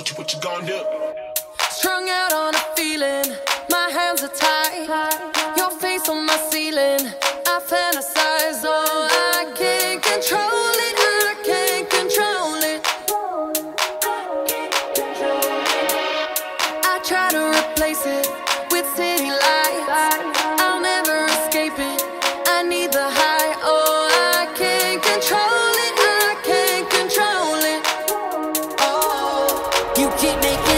what you gonna do? Strung out on a feeling, my hands are tied. Your face on my ceiling, I fantasize. Oh, I can't control it, I can't control it. I try to replace it with city lights. I'll never escape it, I need the high. Oh, I can't control it, I can't control it. Oh, you keep making